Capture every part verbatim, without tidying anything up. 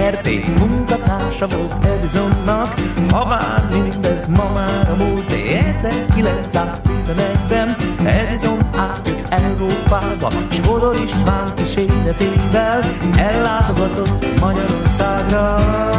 er té munkatársa volt Edisonnak, habár mindez ma már a múlt. ezerkilencszáztizenegyben Edison átjött Európába, s Fodor István kíséretével ellátogatott Magyarországra.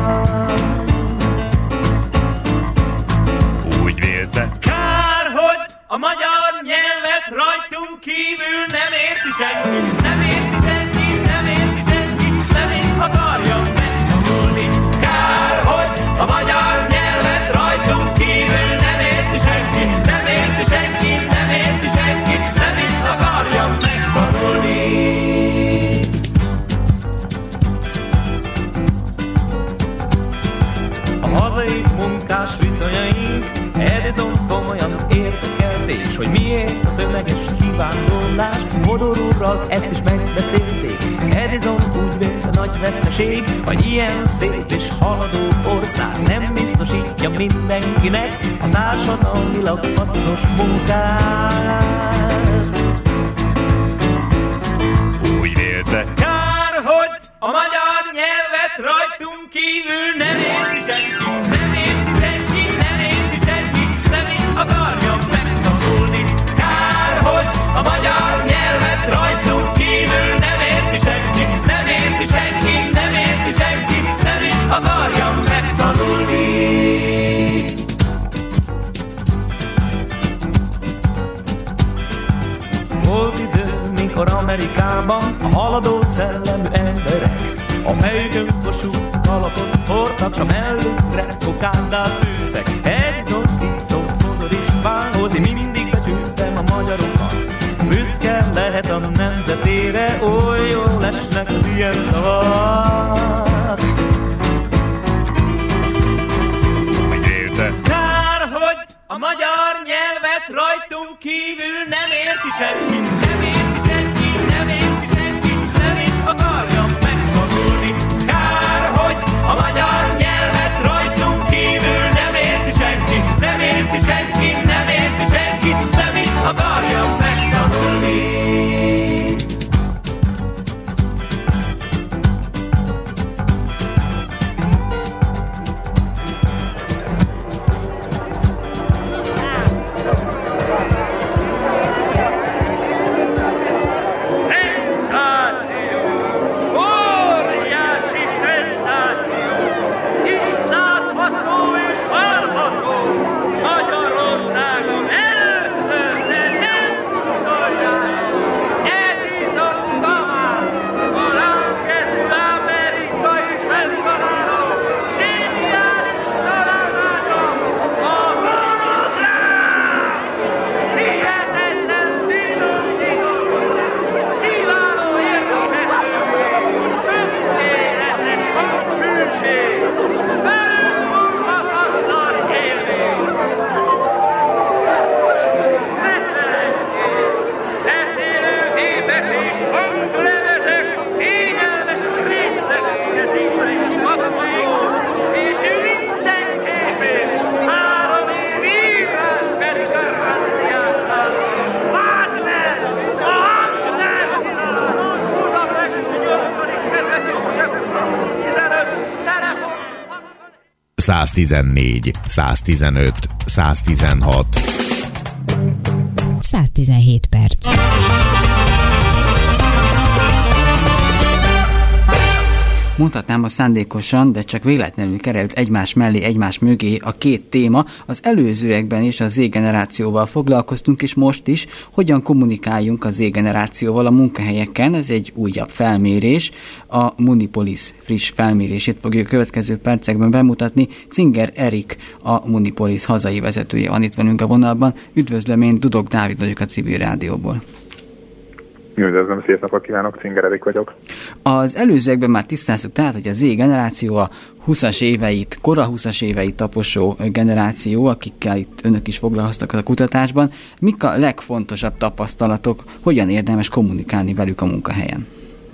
Úgy vélte, kár, hogy a magyar nyelvet rajtunk kívül nem érti senki, nem érti senki, nem érti senki, nem is akarja megtanulni. Kár, hogy a magyar nyelvet rajtunk kívül nem érti senki, nem érti senki, nem érti senki, nem is akarja megtanulni. A hazai munkás viszonyaink Edison komolyan értekelt, és hogy miért a tömeges kivándorlás, Fodor úrral ezt is megbeszélték. Edison úgy vélte, nagy veszteség, hogy ilyen szép és haladó ország nem biztosítja mindenkinek a társadalmilag hasznos munkát. Úgy vélte, kár, hogy a magyar nyelvet rajtunk kívül nem érti senki, nem érti senki, nem érti senki, nem is akarja megtanulni. Kár, hogy a magyar nyelvet rajtunk kívül nem érti senki, nem érti senki, nem érti senki, nem is akarja megtanulni. Volt idő, mikor Amerikában a haladó szellemű emberek a fejükön kosult kalapot hordtak, s a mellükre kokádát tűztek. Edison így szólt Fodor Istvánhoz, én mindig becsültem a magyarokat. Büszke lehet a nemzetére, oly jól esnek az ilyen szavak. Úgy vélte, kár, hogy a magyar nyelvet rajtunk kívül nem érti senki, nem érti senki, nem érti senki, nem is akarja megtanulni. Kár, hogy a magyar nyelvet rajtunk kívül nem érti senki, nem érti senki, nem érti senki, nem is akarja megtanulni. száztizennégy, száztizenöt, száztizenhat. száztizenhét perc. Mondhatnám, a szándékosan, de csak véletlenül került egymás mellé, egymás mögé a két téma. Az előzőekben is a Z-generációval foglalkoztunk, és most is, hogyan kommunikáljunk a Z-generációval a munkahelyeken. Ez egy újabb felmérés. A Munipolis friss felmérését fogjuk a következő percekben bemutatni. Cinger Erik, a Munipolis hazai vezetője van itt velünk a vonalban. Üdvözlöm, én Dudok Dávid vagyok a Civil Rádióból. Üdvözlöm, szép napot kívánok, Cinger Erik vagyok. Az előzőekben már tisztáztuk, tehát, hogy a Z-generáció a huszas éveit, kora huszas éveit taposó generáció, akikkel itt önök is foglalkoztak a kutatásban. Mik a legfontosabb tapasztalatok, hogyan érdemes kommunikálni velük a munkahelyen?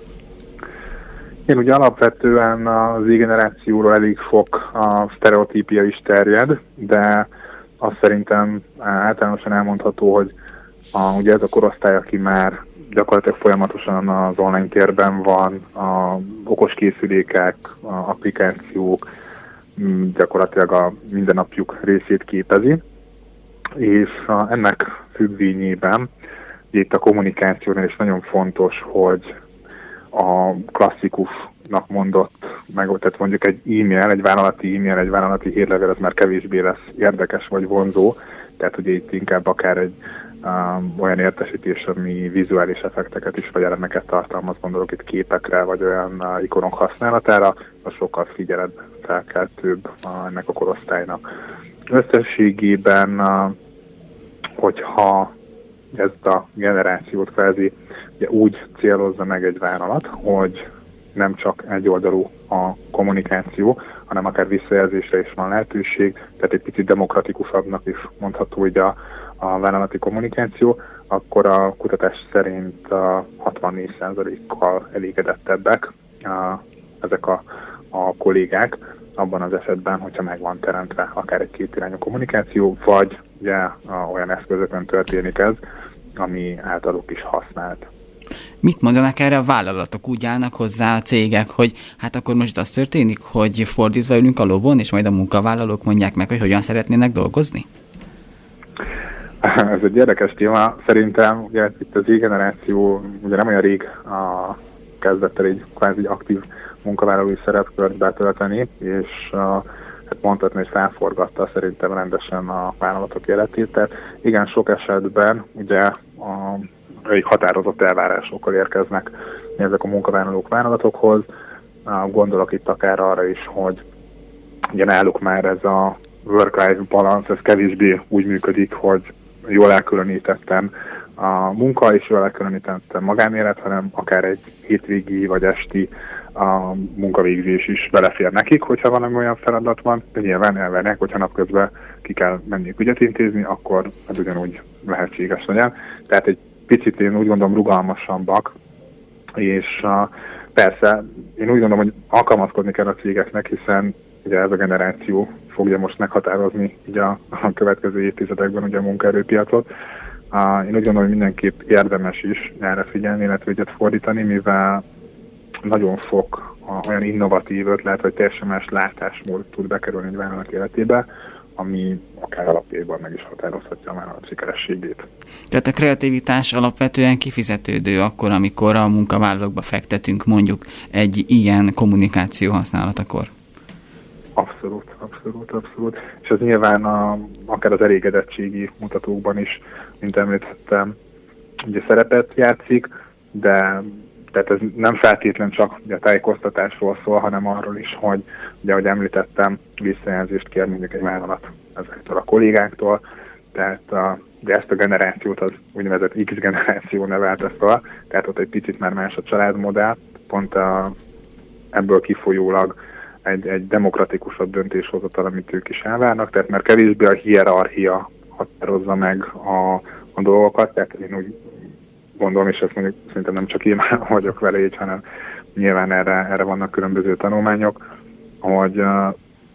Én ugye alapvetően az Z-generációról elég sok a sztereotípia is terjed, de azt szerintem általánosan elmondható, hogy a, ugye ez a korosztály, aki már gyakorlatilag folyamatosan az online térben van, a okos készülékek, a applikációk gyakorlatilag a mindennapjuk részét képezi, és a, ennek függvényében itt a kommunikációnál is nagyon fontos, hogy a klasszikusnak mondott, meg, tehát mondjuk egy e-mail, egy vállalati e-mail, egy vállalati hírlevél, az már kevésbé lesz érdekes vagy vonzó, tehát ugye itt inkább akár egy um, olyan értesítés, ami vizuális effekteket is, vagy elemeket tartalmaz, gondolok itt képekre, vagy olyan uh, ikonok használatára, az sokkal figyelemfelkeltőbb uh, ennek a korosztálynak. Összességében, uh, hogyha ezt a generációt kvázi ugye úgy célozza meg egy vállalat, hogy nem csak egyoldalú a kommunikáció, hanem akár visszajelzésre is van lehetőség, tehát egy picit demokratikusabbnak is mondható így a, a vállalati kommunikáció, akkor a kutatás szerint a hatvannégy százalékkal elégedettebbek a, ezek a, a kollégák abban az esetben, hogyha meg van teremtve akár egy kétirányú kommunikáció, vagy ugye olyan eszközökön történik ez, ami általuk is használt. Mit mondanak erre a vállalatok? Úgy állnak hozzá a cégek, hogy hát akkor most az történik, hogy fordítva ülünk a lovon, és majd a munkavállalók mondják meg, hogy hogyan szeretnének dolgozni? Ez egy érdekes téma. Szerintem ugye itt az Z-generáció ugye nem olyan rég a kezdett el egy kvázi aktív munkavállalói szerepkört betölteni, és uh, hát mondhatni, hogy felforgatta szerintem rendesen a vállalatok életét. Tehát igen, sok esetben ugye a elég határozott elvárásokkal érkeznek ezek a munkavállalók vállalatokhoz. Gondolok itt akár arra is, hogy ugye náluk már ez a work-life balance, ez kevésbé úgy működik, hogy jól elkülönítettem a munka és jól elkülönítettem magánélet, hanem akár egy hétvégi vagy esti a munkavégzés is belefér nekik, hogyha valami olyan feladat van, de nyilván elvernek, hogyha napközben ki kell menni ügyet intézni, akkor ez ugyanúgy lehetséges legyen. Tehát egy picit én úgy gondolom rugalmasabbak, és uh, persze én úgy gondolom, hogy alkalmazkodni kell a cégeknek, hiszen ugye ez a generáció fogja most meghatározni ugye a, a következő évtizedekben ugye a munkaerőpiacot. Uh, én úgy gondolom, hogy mindenképp érdemes is erre figyelni, illetve ügyet fordítani, mivel nagyon sok uh, olyan innovatív ötlet, vagy teljesen más látásmód tud bekerülni egy vállalat életébe, ami akár alapjában meg is határozhatja a vállalat sikerességét. Tehát a kreativitás alapvetően kifizetődő akkor, amikor a munkavállalókba fektetünk mondjuk egy ilyen kommunikáció használatakor? Abszolút, abszolút, abszolút. És ez nyilván a, akár az elégedettségi mutatókban is, mint említettem, ugye szerepet játszik, de tehát ez nem feltétlen csak a tájékoztatásról szól, hanem arról is, hogy ugye, ahogy említettem, visszajelzést kér mondjuk egy vállalat ezektől a kollégáktól, tehát a, de ezt a generációt az úgynevezett X-generáció nevelte fel, tehát ott egy picit már más a családmodell, pont a, ebből kifolyólag egy, egy demokratikusabb döntéshozatal, amit ők is elvárnak, tehát már kevésbé a hierarchia határozza meg a, a dolgokat, tehát én úgy gondolom, és ezt mondjuk szerintem nem csak én vagyok vele így, hanem nyilván erre, erre vannak különböző tanulmányok, hogy uh,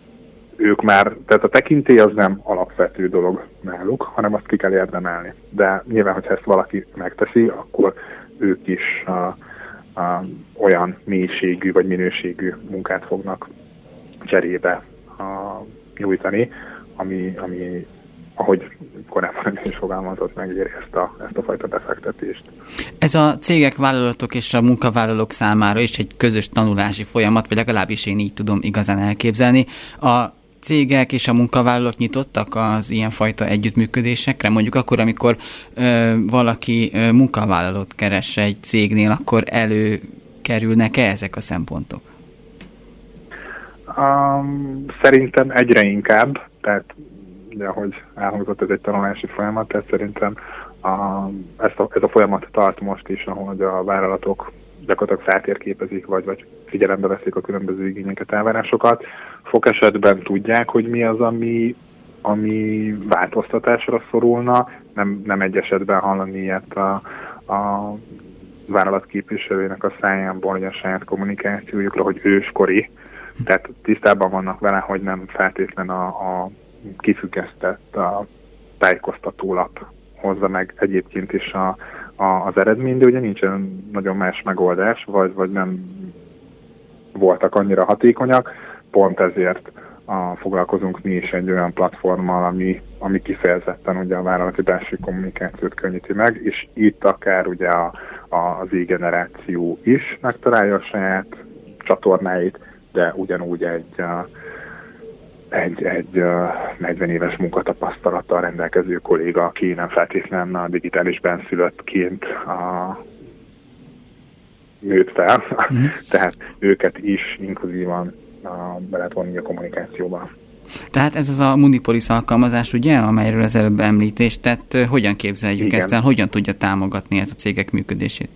ők már, tehát a tekintély az nem alapvető dolog náluk, hanem azt ki kell érdemelni. De nyilván, hogyha ezt valaki megteszi, akkor ők is uh, uh, olyan mélységű vagy minőségű munkát fognak cserébe uh, nyújtani, ami, ami ahogy korábban is fogalmazott, megéri ezt a, ezt a fajta befektetést. Ez a cégek, vállalatok és a munkavállalók számára is egy közös tanulási folyamat, vagy legalábbis én így tudom igazán elképzelni. A cégek és a munkavállalók nyitottak az ilyenfajta együttműködésekre? Mondjuk akkor, amikor ö, valaki ö, munkavállalót keres egy cégnél, akkor előkerülnek-e ezek a szempontok? Um, szerintem egyre inkább, tehát ugye, ahogy elhangzott, ez egy tanulási folyamat, tehát szerintem a, ezt a, ez a folyamat tart most is, ahogy a vállalatok gyakorlatilag feltérképezik, vagy, vagy figyelembe veszik a különböző igényeket, elvárásokat. Sok esetben tudják, hogy mi az, ami, ami változtatásra szorulna. Nem, nem egy esetben hallani ilyet a, a vállalat képviselőjének a szájából, hogy a saját kommunikációjukra, hogy őskori. Tehát tisztában vannak vele, hogy nem feltétlen a, a kifüggesztett a tájékoztatólap hozza meg egyébként is a, az eredmény, de ugye nincsen nagyon más megoldás, vagy, vagy nem voltak annyira hatékonyak, pont ezért a, foglalkozunk mi is egy olyan platformmal, ami, ami kifejezetten ugye a vállalati belső kommunikációt könnyíti meg, és itt akár ugye a, a, az e-generáció is megtalálja a saját csatornáit, de ugyanúgy egy, egy, egy negyven éves munkatapasztalattal rendelkező kolléga, aki nem feltétlenül a digitális benszülöttként a nőtt fel, mm. tehát őket is inkluzívan be lehet vonni a kommunikációba. Tehát ez az a Munipolis alkalmazás, ugye, amelyről az előbb említést tett, hogyan képzeljük Igen. ezt el, hogyan tudja támogatni ezt a cégek működését?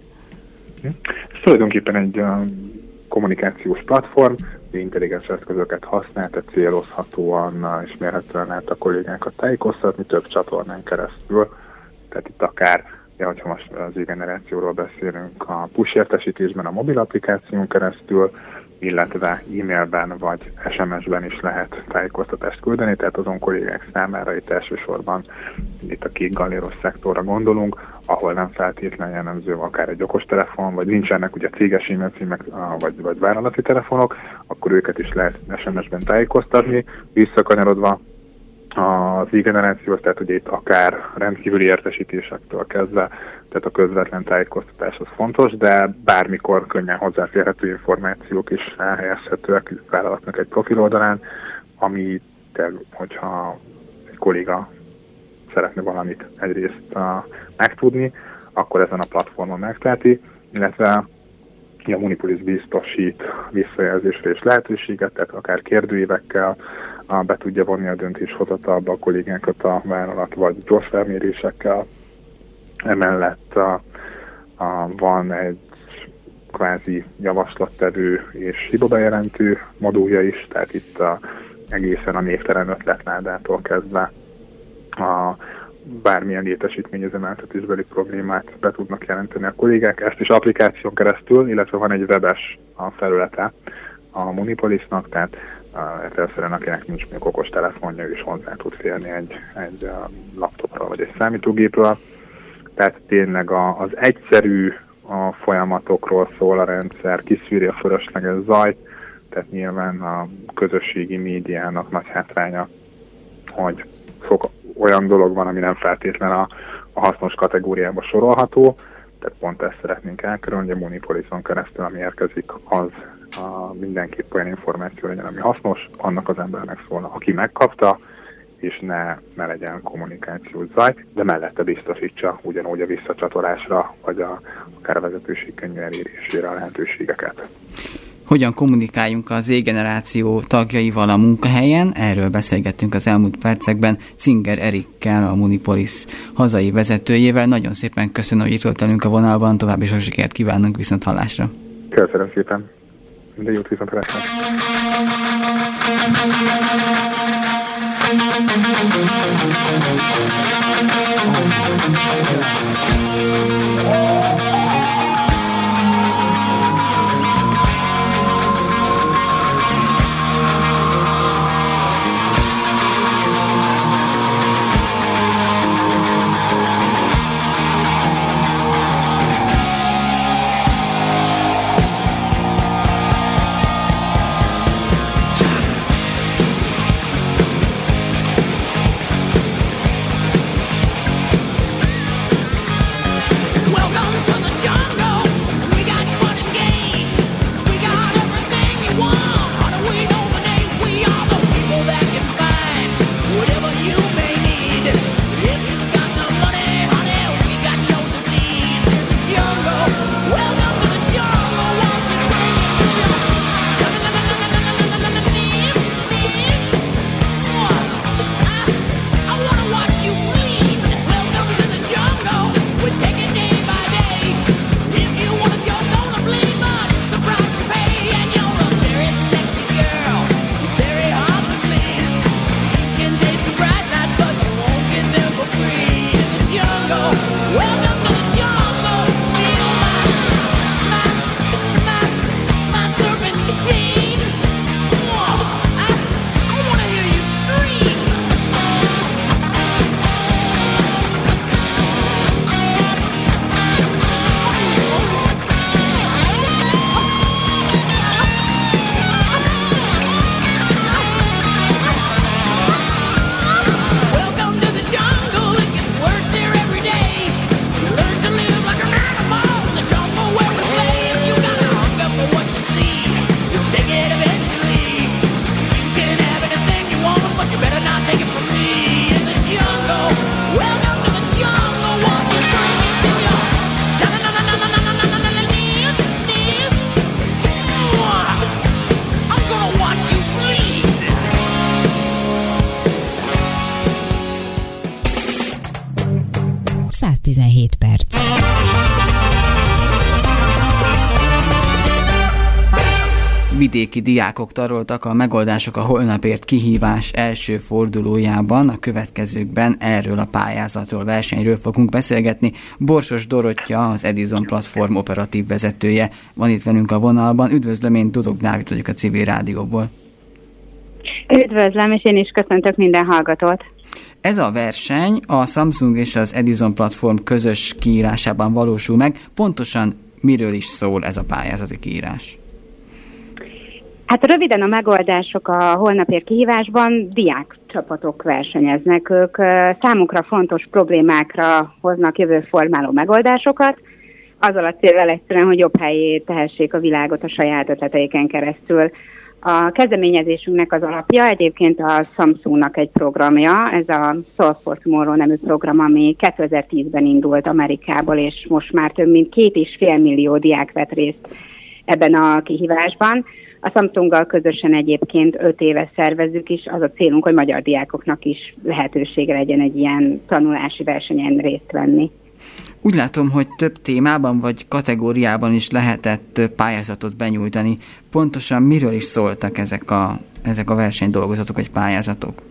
Ez tulajdonképpen egy kommunikációs platform, intelligens eszközöket használ, tehát célozhatóan és mérhetően lehet a kollégákat tájékoztatni több csatornán keresztül. Tehát itt akár, ja, hogyha most az e-generációról beszélünk, a push értesítésben a mobil applikáción keresztül, illetve e-mailben vagy es em es-ben is lehet tájékoztatást küldeni, tehát azon kollégák számára itt elsősorban itt a kék galléros szektorra gondolunk, ahol nem feltétlenül jellemző akár egy okostelefon, vagy nincsenek ugye céges e-mail címek, vagy, vagy vállalati telefonok, akkor őket is lehet es em es-ben tájékoztatni, visszakanyarodva az e-generációhoz, tehát ugye itt akár rendkívüli értesítésektől kezdve, tehát a közvetlen tájékoztatás az fontos, de bármikor könnyen hozzáférhető információk is elhelyezhetőek vállalatnak egy profil oldalán, ami, hogyha egy kolléga szeretne valamit egyrészt uh, megtudni, akkor ezen a platformon megteheti, illetve a Munipolis biztosít visszajelzésre és lehetőséget, tehát akár kérdőívekkel uh, be tudja vonni a döntéshozatalba a kollégákat a vállalat, vagy gyors felmérésekkel. Emellett uh, uh, van egy kvázi javaslattevő és hibabejelentő modulja is, tehát itt uh, egészen a névtelen ötletládától kezdve a bármilyen létesítményüzemeltetésbeli problémát be tudnak jelenteni a kollégák. Ezt is applikáción keresztül, illetve van egy webes a felülete a Munipolisnak, tehát egyszerűen akinek nincs még okos telefonja, is hozzá tud férni egy, egy laptopról vagy egy számítógépről. Tehát tényleg a, az egyszerű a folyamatokról szól a rendszer, kiszűri a fölösleges zajt, tehát nyilván a közösségi médiának nagy hátránya, hogy sok olyan dolog van, ami nem feltétlen a, a hasznos kategóriába sorolható, tehát pont ezt szeretnénk elkerülni, hogy a Munipolison keresztül, ami érkezik, az a mindenképp olyan információ legyen, ami hasznos, annak az embernek szólna, aki megkapta, és ne, ne legyen kommunikációs zaj, de mellette biztosítsa ugyanúgy a visszacsatolásra, vagy a, akár a vezetőség könnyű elérésére a lehetőségeket. Hogyan kommunikáljunk az E-generáció tagjaival a munkahelyen? Erről beszélgettünk az elmúlt percekben Zinger Erikkel, a Munipolis hazai vezetőjével. Nagyon szépen köszönöm, hogy itt volt velünk a vonalban, további sok sikert kívánunk, viszont hallásra. Köszönöm szépen. Minden jót, viszont hallásra. Well, vidéki diákok taroltak a Megoldások a holnapért kihívás első fordulójában. A következőkben erről a pályázatról, versenyről fogunk beszélgetni. Borsos Dorottya, az Edison Platform operatív vezetője van itt velünk a vonalban. Üdvözlöm, én Dudok Dávid vagyok a Civil Rádióból. Üdvözlöm, és én is köszöntök minden hallgatót. Ez a verseny a Samsung és az Edison Platform közös kiírásában valósul meg. Pontosan miről is szól ez a pályázati kiírás? Hát röviden a Megoldások a holnapért kihívásban diákcsapatok versenyeznek. Ők számukra fontos problémákra hoznak jövőformáló megoldásokat, azzal a célral egyszerűen, hogy jobb helyé tehessék a világot a saját ötleteiken keresztül. A kezdeményezésünknek az alapja egyébként a Samsungnak egy programja, ez a Solve for Tomorrow nevű program, ami kétezer-tízben indult Amerikából, és most már több mint két és fél millió diák vett részt ebben a kihívásban. A Samsunggal közösen egyébként öt éve szervezzük is, az a célunk, hogy magyar diákoknak is lehetősége legyen egy ilyen tanulási versenyen részt venni. Úgy látom, hogy több témában vagy kategóriában is lehetett pályázatot benyújtani. Pontosan miről is szóltak ezek a, ezek a versenydolgozatok vagy pályázatok?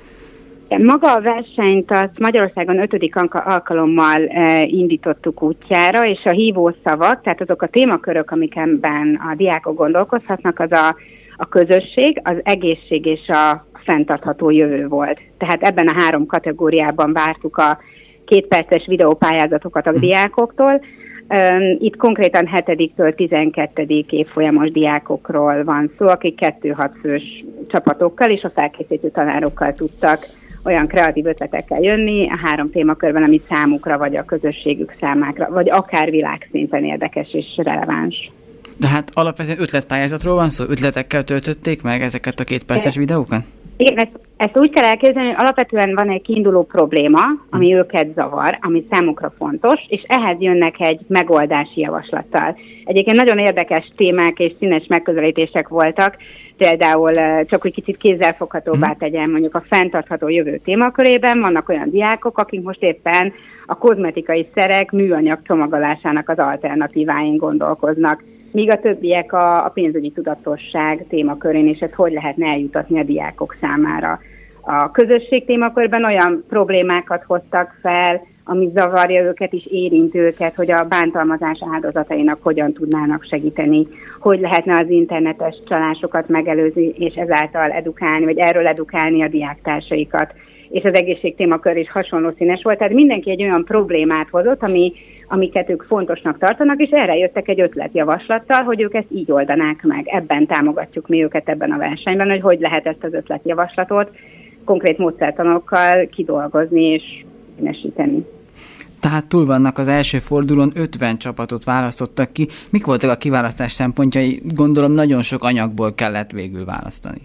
Maga a versenyt az Magyarországon ötödik alkalommal e, indítottuk útjára, és a hívószavak, tehát azok a témakörök, amikben a diákok gondolkozhatnak, az a, a közösség, az egészség és a fenntartható jövő volt. Tehát ebben a három kategóriában vártuk a kétperces videópályázatokat a diákoktól. Itt konkrétan hetediktől tizenkettedik évfolyamos diákokról van szó, akik kettő-hat fős csapatokkal és a felkészítő tanárokkal tudtak olyan kreatív ötletekkel jönni a három témakörben, ami számukra vagy a közösségük számára, vagy akár világszinten érdekes és releváns. De hát alapvetően ötletpályázatról van szó? Ötletekkel töltötték meg ezeket a kétperces videókat? Igen, ezt, ezt úgy kell elképzelni, hogy alapvetően van egy kiinduló probléma, ami őket zavar, ami számukra fontos, és ehhez jönnek egy megoldási javaslattal. Egyébként nagyon érdekes témák és színes megközelítések voltak, például csak úgy kicsit kézzelfoghatóbbá tegyen, mondjuk a fenntartható jövő témakörében vannak olyan diákok, akik most éppen a kozmetikai szerek műanyag csomagolásának az alternatíváin gondolkoznak, míg a többiek a, a pénzügyi tudatosság témakörén, és ezt hogy lehetne eljutatni a diákok számára. A közösség témakörben olyan problémákat hoztak fel, ami zavarja őket és érint őket, hogy a bántalmazás áldozatainak hogyan tudnának segíteni, hogy lehetne az internetes csalásokat megelőzni, és ezáltal edukálni, vagy erről edukálni a diáktársaikat. És az egészség témakör is hasonló színes volt, tehát mindenki egy olyan problémát hozott, ami, amiket ők fontosnak tartanak, és erre jöttek egy ötletjavaslattal, hogy ők ezt így oldanák meg. Ebben támogatjuk mi őket ebben a versenyben, hogy hogy lehet ezt az ötletjavaslatot konkrét módszertanokkal kidolgozni és színesíteni. Tehát túl vannak az első fordulón, ötven csapatot választottak ki. Mik voltak a kiválasztás szempontjai? Gondolom nagyon sok anyagból kellett végül választani.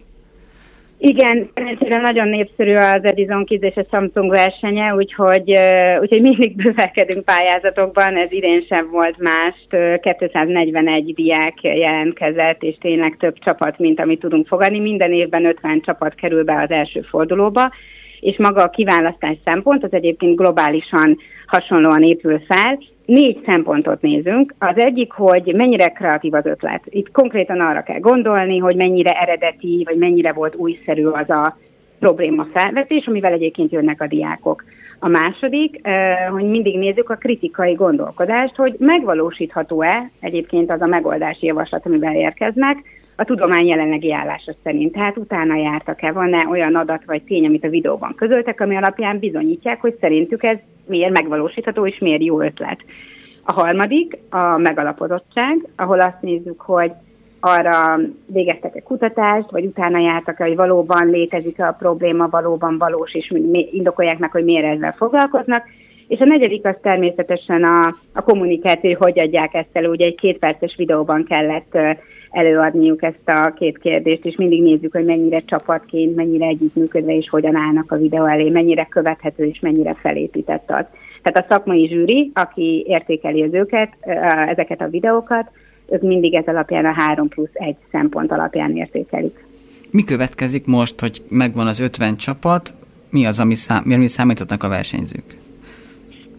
Igen, szerencsére nagyon népszerű az Edison Kids és a Samsung versenye, úgyhogy, úgyhogy mindig bővelkedünk pályázatokban, ez idén sem volt más, kétszáznegyvenegy diák jelentkezett, és tényleg több csapat, mint amit tudunk fogadni. Minden évben ötven csapat kerül be az első fordulóba, és maga a kiválasztás szempont, az egyébként globálisan hasonlóan épül fel. Négy szempontot nézünk. Az egyik, hogy mennyire kreatív az ötlet. Itt konkrétan arra kell gondolni, hogy mennyire eredeti, vagy mennyire volt újszerű az a probléma felvetés, amivel egyébként jönnek a diákok. A második, hogy mindig nézzük a kritikai gondolkodást, hogy megvalósítható-e egyébként az a megoldási javaslat, amivel érkeznek, a tudomány jelenlegi állása szerint. Tehát utána jártak-e, van-e olyan adat vagy tény, amit a videóban közöltek, ami alapján bizonyítják, hogy szerintük ez miért megvalósítható és miért jó ötlet. A harmadik a megalapozottság, ahol azt nézzük, hogy arra végeztek-e kutatást, vagy utána jártak-e, hogy valóban létezik-e a probléma, valóban valós, és indokolják meg, hogy miért ezzel foglalkoznak. És a negyedik az természetesen a, a kommunikáció, hogy adják ezt elő. Ugye egy kétperces videóban kellett előadniuk ezt a két kérdést, és mindig nézzük, hogy mennyire csapatként, mennyire együttműködve, és hogyan állnak a videó elé, mennyire követhető, és mennyire felépített az. Tehát a szakmai zsűri, aki értékeli az őket, ezeket a videókat, ők mindig ez alapján a három plusz egy szempont alapján értékelik. Mi következik most, hogy megvan az ötven csapat? Mi az, ami, szám, mi számíthatnak a versenyzők?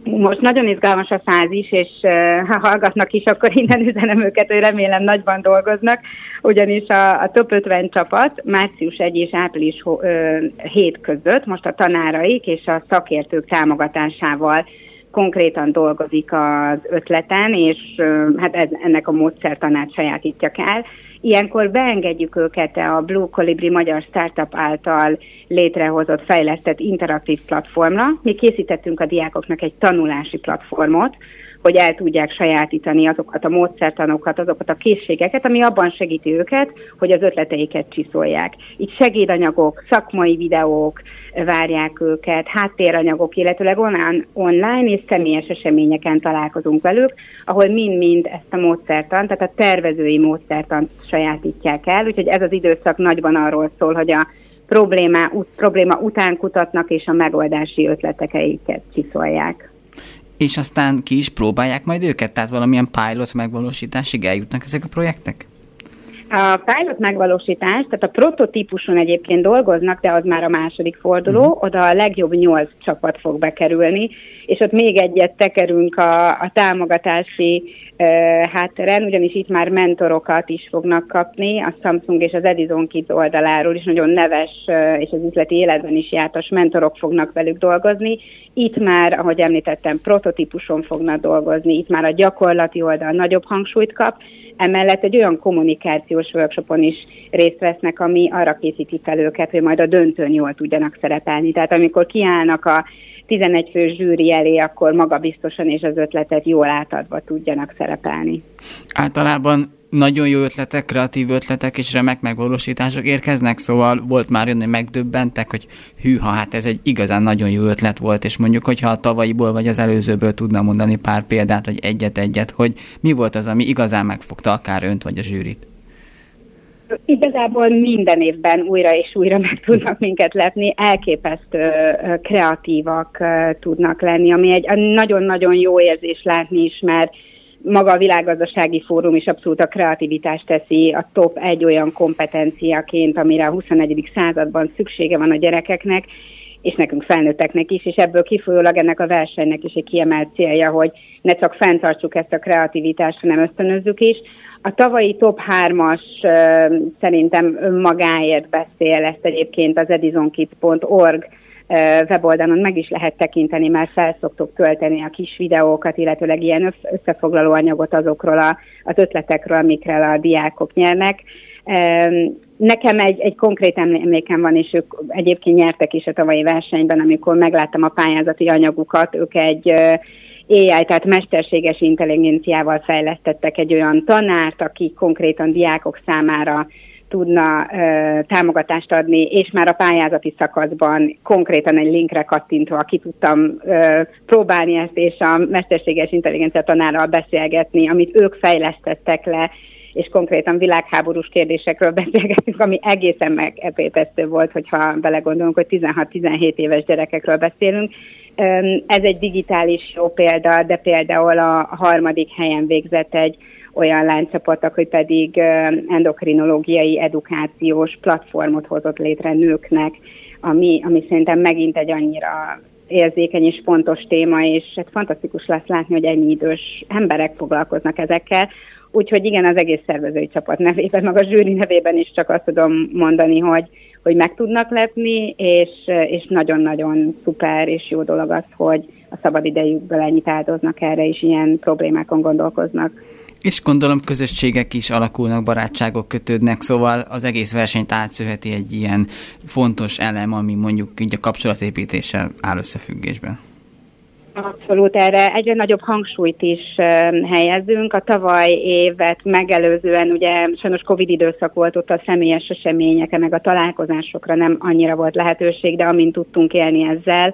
Most nagyon izgalmas a fázis, és ha hallgatnak is, akkor innen üzenem őket, hogy remélem nagyban dolgoznak, ugyanis a, a top ötven csapat március elseje és április hét között most a tanáraik és a szakértők támogatásával konkrétan dolgozik az ötleten, és hát ez, ennek a módszertanát sajátítják el. Ilyenkor beengedjük őket a Blue Colibri magyar startup által létrehozott, fejlesztett interaktív platformra. Mi készítettünk a diákoknak egy tanulási platformot, hogy el tudják sajátítani azokat a módszertanokat, azokat a készségeket, ami abban segíti őket, hogy az ötleteiket csiszolják. Itt segédanyagok, szakmai videók várják őket, háttéranyagok, illetőleg online és személyes eseményeken találkozunk velük, ahol mind-mind ezt a módszertant, tehát a tervezői módszertant sajátítják el, úgyhogy ez az időszak nagyban arról szól, hogy a probléma, probléma után kutatnak és a megoldási ötleteiket csiszolják. És aztán ki is próbálják majd őket? Tehát valamilyen pilot megvalósításig eljutnak ezek a projektek? A pilot megvalósítás, tehát a prototípuson egyébként dolgoznak, de az már a második forduló, uh-huh. oda a legjobb nyolc csapat fog bekerülni, és ott még egyet tekerünk a, a támogatási uh, hátteren, ugyanis itt már mentorokat is fognak kapni, a Samsung és az Edison Kids oldaláról is nagyon neves uh, és az üzleti életben is jártas mentorok fognak velük dolgozni. Itt már, ahogy említettem, prototípuson fognak dolgozni, itt már a gyakorlati oldal nagyobb hangsúlyt kap, emellett egy olyan kommunikációs workshopon is részt vesznek, ami arra készíti fel őket, hogy majd a döntőn jól tudjanak szerepelni. Tehát amikor kiállnak a tizenegy fő zsűri elé, akkor magabiztosan és az ötletet jól átadva tudjanak szerepelni. Általában nagyon jó ötletek, kreatív ötletek és remek megvalósítások érkeznek, szóval volt már jönni, megdöbbentek, hogy hűha, hát ez egy igazán nagyon jó ötlet volt, és mondjuk, hogyha a tavalyiból vagy az előzőből tudna mondani pár példát, vagy egyet-egyet, hogy mi volt az, ami igazán megfogta akár önt vagy a zsűrit? Igazából minden évben újra és újra meg tudnak minket lepni, elképesztő kreatívak tudnak lenni, ami egy nagyon-nagyon jó érzés látni is, mert maga a Világgazdasági Fórum is abszolút a kreativitást teszi a top egy olyan kompetenciaként, amire a huszonegyedik században szüksége van a gyerekeknek, és nekünk felnőtteknek is, és ebből kifolyólag ennek a versenynek is egy kiemelt célja, hogy ne csak fenntartsuk ezt a kreativitást, hanem ösztönözzük is. A tavalyi top hármas uh, szerintem önmagáért beszél, ezt egyébként az edisonkids pont org weboldalon meg is lehet tekinteni, már felszoktuk tölteni a kis videókat, illetőleg ilyen összefoglaló anyagot azokról a, az ötletekről, amikről a diákok nyernek. Nekem egy, egy konkrét emlékem van, és ők egyébként nyertek is a tavalyi versenyben, amikor megláttam a pályázati anyagukat, ők egy á i, tehát mesterséges intelligenciával fejlesztettek egy olyan tanárt, aki konkrétan diákok számára tudna ö, támogatást adni, és már a pályázati szakaszban konkrétan egy linkre kattintva ki tudtam ö, próbálni ezt, és a mesterséges intelligencia tanárral beszélgetni, amit ők fejlesztettek le, és konkrétan világháborús kérdésekről beszélgetünk, ami egészen megepétesztő volt, hogyha belegondolunk, hogy tizenhat-tizenhét éves gyerekekről beszélünk. Ez egy digitális jó példa, de például a harmadik helyen végzett egy olyan lánycsapat, aki pedig endokrinológiai edukációs platformot hozott létre nőknek, ami, ami szerintem megint egy annyira érzékeny és fontos téma, és hát fantasztikus lesz látni, hogy ennyi idős emberek foglalkoznak ezekkel. Úgyhogy igen, az egész szervezői csapat nevében, meg a zsűri nevében is csak azt tudom mondani, hogy, hogy meg tudnak lepni, és, és nagyon-nagyon szuper és jó dolog az, hogy a szabad idejükből ennyit áldoznak erre, és ilyen problémákon gondolkoznak. És gondolom közösségek is alakulnak, barátságok kötődnek, szóval az egész versenyt átszövheti egy ilyen fontos elem, ami mondjuk így a kapcsolatépítéssel áll összefüggésben. Abszolút, erre egyre nagyobb hangsúlyt is uh, helyezünk. A tavaly évet megelőzően ugye sajnos Covid időszak volt, ott a személyes eseményekre, meg a találkozásokra nem annyira volt lehetőség, de amint tudtunk élni ezzel,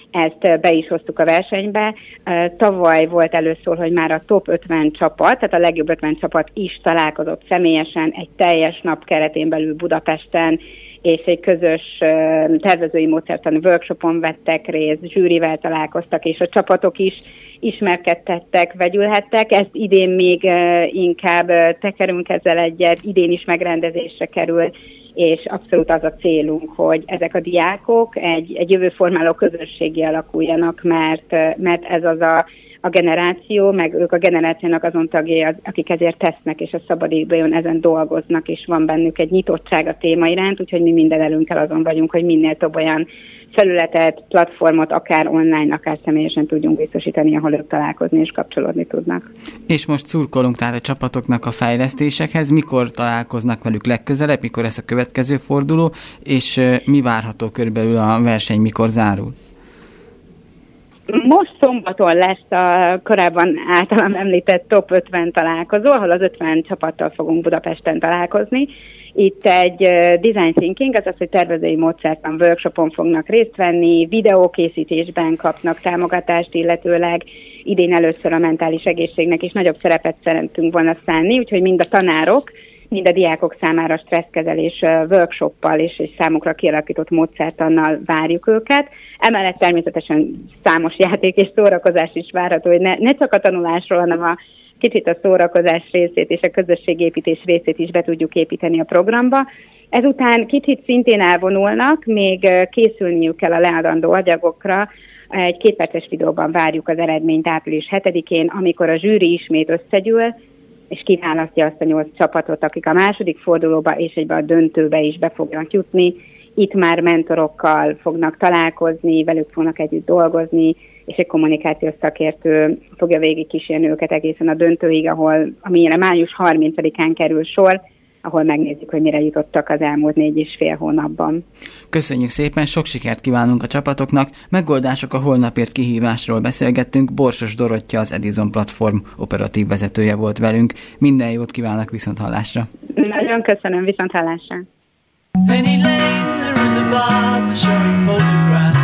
ezt be is hoztuk a versenybe. Uh, tavaly volt először, hogy már a top ötven csapat, tehát a legjobb ötven csapat is találkozott személyesen egy teljes nap keretén belül Budapesten, és egy közös uh, tervezői módszertani workshopon vettek részt, zsűrivel találkoztak, és a csapatok is ismerkedtettek, vegyülhettek. Ezt idén még uh, inkább uh, tekerünk ezzel egyet, idén is megrendezésre kerül és abszolút az a célunk, hogy ezek a diákok egy, egy jövőformáló közösségé alakuljanak, mert, mert ez az a, a generáció, meg ők a generációnak azon tagjai, akik ezért tesznek, és a szabadidőn ezen dolgoznak, és van bennük egy nyitottság a téma iránt, úgyhogy mi minden előnkkel azon vagyunk, hogy minél több olyan felületet, platformot, akár online, akár személyesen tudjunk biztosítani, ahol ők találkozni és kapcsolódni tudnak. És most szurkolunk tehát a csapatoknak a fejlesztésekhez, mikor találkoznak velük legközelebb, mikor lesz a következő forduló, és mi várható körülbelül a verseny, mikor zárul? Most szombaton lesz a korábban általam említett top ötven találkozó, ahol az ötven csapattal fogunk Budapesten találkozni. Itt egy design thinking, azaz, hogy tervezői módszertan workshopon fognak részt venni, videókészítésben kapnak támogatást, illetőleg idén először a mentális egészségnek is nagyobb szerepet szeretünk volna szánni, úgyhogy mind a tanárok, mind a diákok számára stresszkezelés workshoppal és, és számukra kialakított módszertannal várjuk őket. Emellett természetesen számos játék és szórakozás is várható, hogy ne, ne csak a tanulásról, hanem a kicsit a szórakozás részét és a közösségépítés részét is be tudjuk építeni a programba. Ezután kicsit szintén elvonulnak, még készülniük kell a leadandó anyagokra. Egy kétperces videóban várjuk az eredményt április hetedikén, amikor a zsűri ismét összegyűl, és kiválasztja azt a nyolc csapatot, akik a második fordulóba és egybe a döntőbe is be fognak jutni. Itt már mentorokkal fognak találkozni, velük fognak együtt dolgozni, és egy kommunikációs szakértő fogja végig kísérni őket egészen a döntőig, ahol, amire május harmincadikán kerül sor, ahol megnézzük, hogy mire jutottak az elmúlt négy és fél hónapban. Köszönjük szépen, sok sikert kívánunk a csapatoknak. Megoldások a holnapért kihívásról beszélgettünk. Borsos Dorottya, az Edison Platform operatív vezetője volt velünk. Minden jót kívánok, viszonthallásra. Nagyon köszönöm, viszonthallásra. Penny Lane, there is a barber showing photographs.